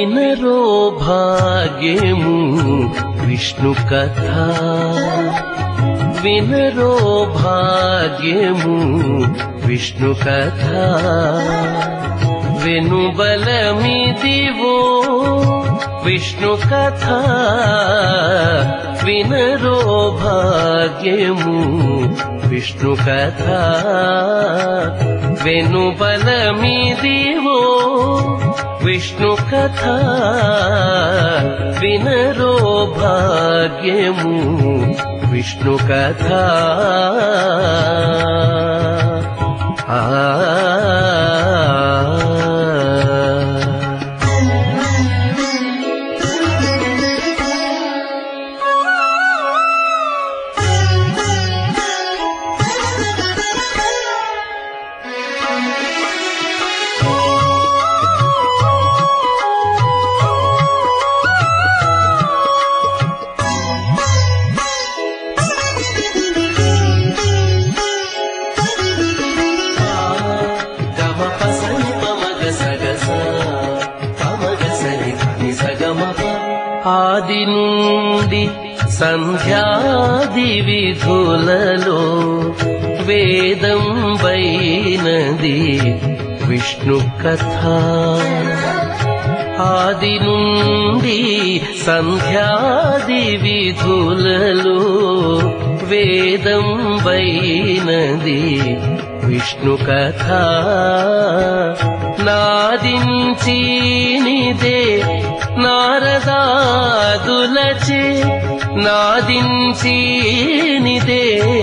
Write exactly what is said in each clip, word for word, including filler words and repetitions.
వినరో భాగ్యము విష్ణు కథ వినరో భాగ్యము విష్ణు కథ వెనుబలమిదివో విష్ణు కథ వినరో భాగ్యము విష్ణు కథ వెనుబలమిదివో విష్ణు కథ వినరో భాగ్యము విష్ణు కథ ఆ ఆది నుండి సంధ్యాది విధులలో వేదం వైనది విష్ణు కథ ఆది నుండి సంధ్యాది విధులలో వేదం వైనది విష్ణు కథ నాదించినిదే నారదాదులచే నాదించినిదే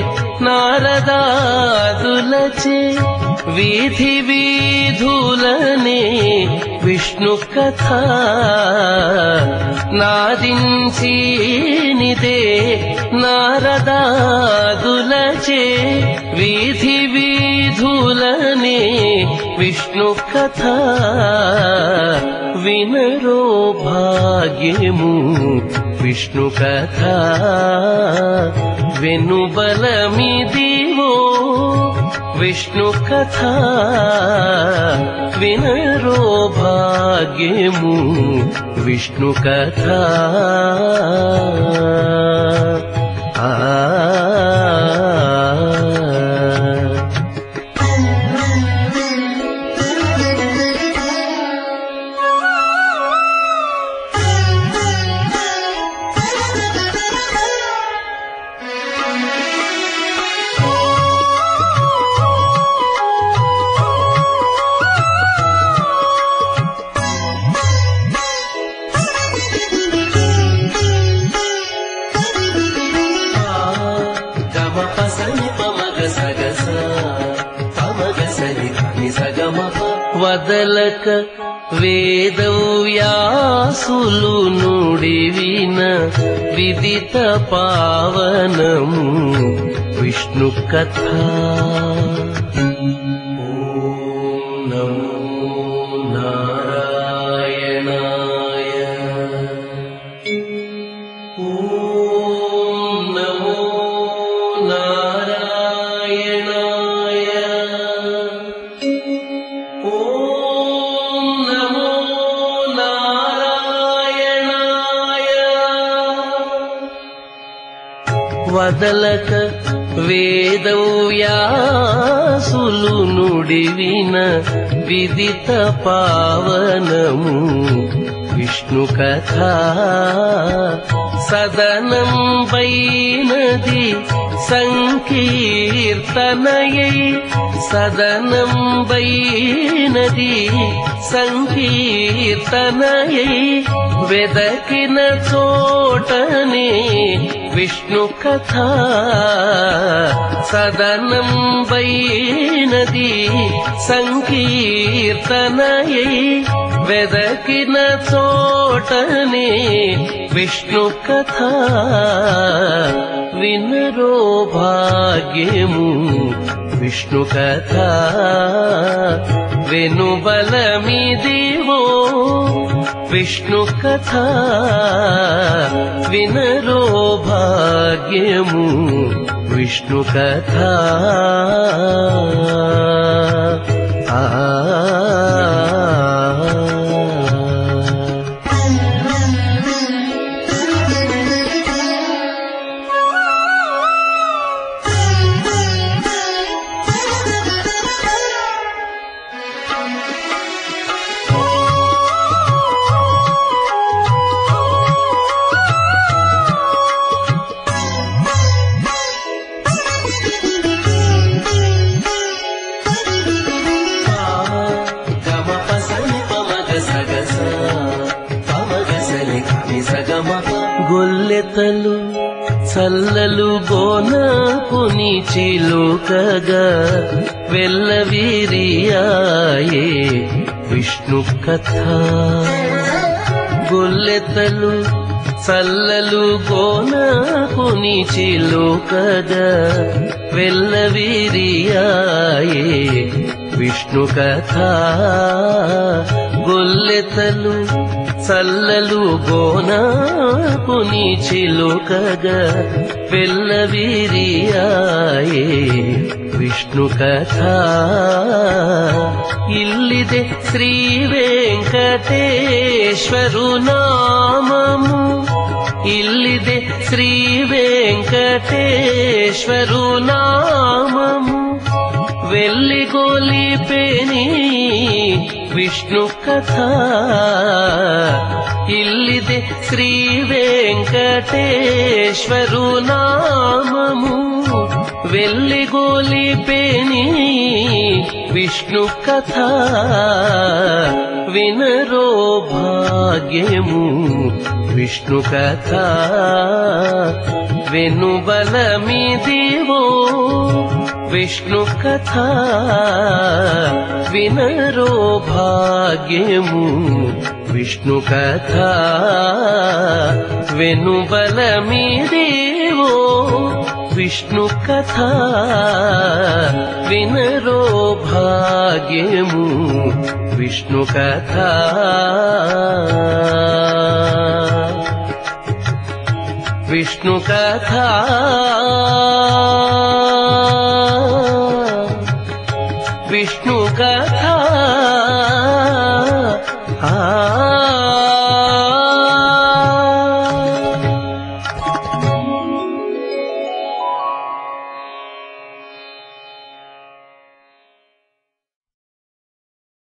నారదాదులచే వీధి వీధులనే విష్ణు కథ నాదించినిదే నారదాదులచే వీధి వీధులనే విష్ణు కథ వినరో భాగ్యము విష్ణు కథ వెనుబలమిదివో విష్ణు కథ వినరో భాగ్యము విష్ణు కథ ఆ వదలక వేదవ్యాసులు నుడివిన విదిత పావనము విష్ణు కథ ఓం నమో నారాయణాయ ఓం నమో నారాయణాయ వదలక వేదవ్యాసులు నుడివిన విదిత పావనము విష్ణు కథ సదనం వైనది సంకీర్తనయై సదనం వైనది సంకీర్తనయై వెదకిన చోటనే విష్ణు కథ సదనం వైనది సంకీర్తనయై వెదకిన చోటనే విష్ణు కథ వినరో భాగ్యము విష్ణు కథ వెనుబలమిదివో విష్ణు కథ వినరో భాగ్యము విష్ణు కథ ఆ గొల్లెతలు చల్లలు గోనకుని చిలుకగా వెల్లవిరియాయే విష్ణు కథ. గొల్లెతలు చల్లలు గోనకుని చిలుకగా వెల్లవిరియాయే విష్ణు కథ. గొల్లెతలు చల్లలు గోనకుని చిలుకగా వెల్లవిరియాయే విష్ణు కథ. ఇల్లిదే శ్రీ వెంకటేశ్వరు నామము, ఇల్లిదే శ్రీ వెంకటేశ్వరు నామము, వెల్లిగొలిపెని విష్ణు కథ. ఇల్లిదే శ్రీ వెంకటేశ్వరు నామము, వెల్లిగొలిపెని విష్ణు కథ. వినరో భాగ్యము విష్ణు కథ, వెనుబలమిదివో విష్ణు కథ. వినరో భాగ్యము విష్ణు కథ, వెనుబలమిదివో విష్ణు కథ. వినరో భాగ్యము విష్ణు కథ. విష్ణు కథ.